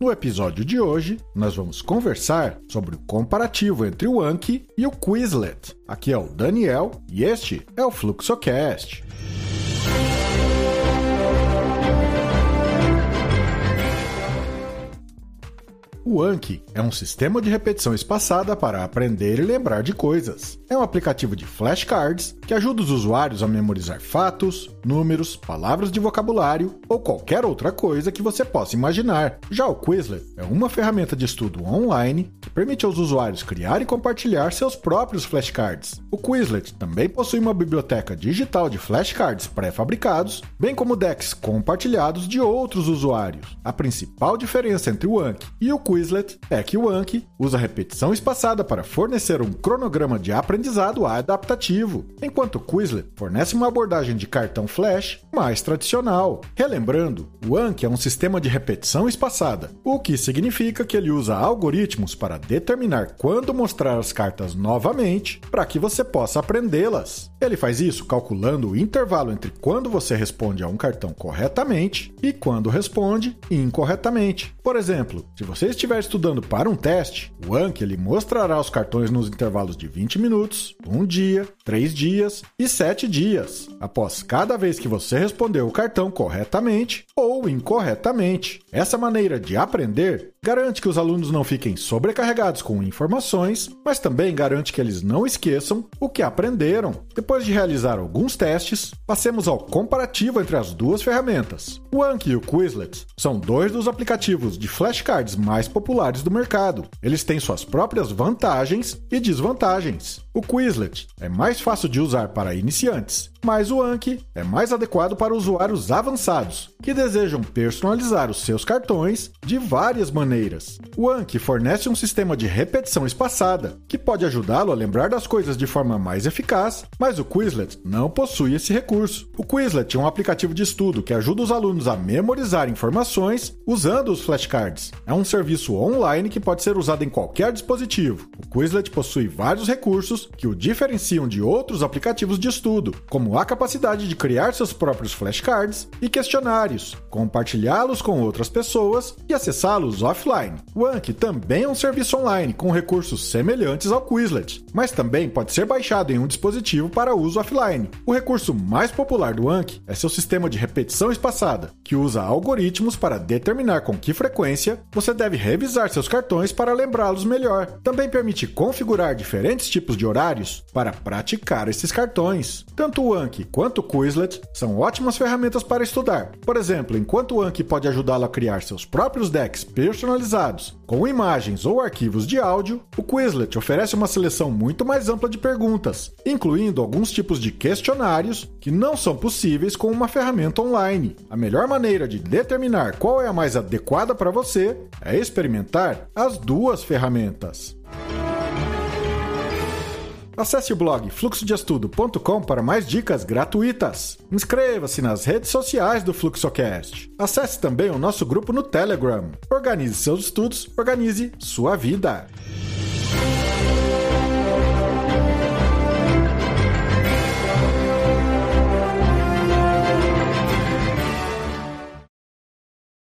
No episódio de hoje, nós vamos conversar sobre o comparativo entre o Anki e o Quizlet. Aqui é o Daniel e este é o FluxoCast. O Anki é um sistema de repetição espaçada para aprender e lembrar de coisas. É um aplicativo de flashcards que ajuda os usuários a memorizar fatos, números, palavras de vocabulário ou qualquer outra coisa que você possa imaginar. Já o Quizlet é uma ferramenta de estudo online que permite aos usuários criar e compartilhar seus próprios flashcards. O Quizlet também possui uma biblioteca digital de flashcards pré-fabricados, bem como decks compartilhados de outros usuários. A principal diferença entre o Anki e o Quizlet é que o Anki usa repetição espaçada para fornecer um cronograma de aprendizado adaptativo, enquanto o Quizlet fornece uma abordagem de cartão flash mais tradicional. Relembrando, o Anki é um sistema de repetição espaçada, o que significa que ele usa algoritmos para determinar quando mostrar as cartas novamente para que você possa aprendê-las. Ele faz isso calculando o intervalo entre quando você responde a um cartão corretamente e quando responde incorretamente. Por exemplo, se você estiver estudando para um teste, o Anki ele mostrará os cartões nos intervalos de 20 minutos, 1 dia, 3 dias e 7 dias, após cada vez que você respondeu o cartão corretamente ou incorretamente. Essa maneira de aprender garante que os alunos não fiquem sobrecarregados com informações, mas também garante que eles não esqueçam o que aprenderam. Depois de realizar alguns testes, passemos ao comparativo entre as duas ferramentas. O Anki e o Quizlet são dois dos aplicativos de flashcards mais populares do mercado. Eles têm suas próprias vantagens e desvantagens. O Quizlet é mais fácil de usar para iniciantes, mas o Anki é mais adequado para usuários avançados, que desejam personalizar os seus cartões de várias maneiras. O Anki fornece um sistema de repetição espaçada, que pode ajudá-lo a lembrar das coisas de forma mais eficaz, mas o Quizlet não possui esse recurso. O Quizlet é um aplicativo de estudo que ajuda os alunos a memorizar informações usando os flashcards. É um serviço online que pode ser usado em qualquer dispositivo. O Quizlet possui vários recursos que o diferenciam de outros aplicativos de estudo, como a capacidade de criar seus próprios flashcards e questionários, compartilhá-los com outras pessoas e acessá-los offline. O Anki também é um serviço online com recursos semelhantes ao Quizlet, mas também pode ser baixado em um dispositivo para uso offline. O recurso mais popular do Anki é seu sistema de repetição espaçada, que usa algoritmos para determinar com que frequência você deve revisar seus cartões para lembrá-los melhor. Também permite configurar diferentes tipos de horários para praticar esses cartões. Tanto o Anki quanto o Quizlet são ótimas ferramentas para estudar. Por exemplo, enquanto o Anki pode ajudá-lo a criar seus próprios decks personalizados com imagens ou arquivos de áudio, o Quizlet oferece uma seleção muito mais ampla de perguntas, incluindo alguns tipos de questionários que não são possíveis com uma ferramenta online. A melhor maneira de determinar qual é a mais adequada para você é experimentar as duas ferramentas. Acesse o blog fluxodeestudo.com para mais dicas gratuitas. Inscreva-se nas redes sociais do FluxoCast. Acesse também o nosso grupo no Telegram. Organize seus estudos, organize sua vida.